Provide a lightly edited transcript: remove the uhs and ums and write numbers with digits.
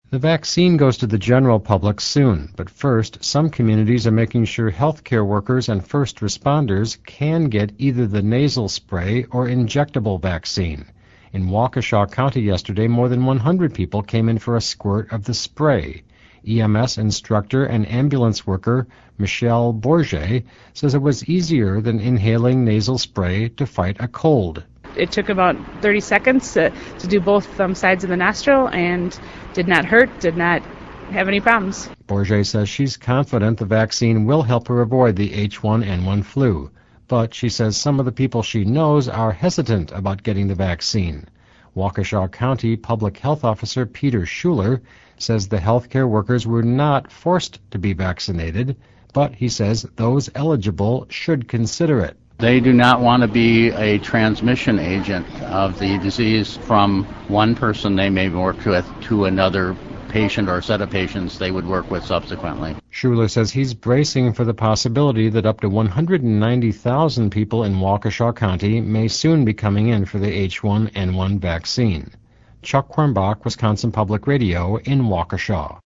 The vaccine goes to the general public soon, but first, some communities are making sure healthcare workers and first responders can get either the nasal spray or injectable vaccine. In Waukesha County yesterday, more than 100 people came in for a squirt of the spray. EMS instructor and ambulance worker Michelle Bourget says it was easier than inhaling nasal spray to fight a cold. It took about 30 seconds to do both sides of the nostril and did not hurt, did not have any problems. Bourget says she's confident the vaccine will help her avoid the H1N1 flu. But she says some of the people she knows are hesitant about getting the vaccine. Waukesha County Public Health Officer Peter Schuler says the healthcare workers were not forced to be vaccinated, but he says those eligible should consider it. They do not want to be a transmission agent of the disease from one person they may work with to another patient or set of patients they would work with subsequently. Schuler says he's bracing for the possibility that up to 190,000 people in Waukesha County may soon be coming in for the H1N1 vaccine. Chuck Quirmbach, Wisconsin Public Radio in Waukesha.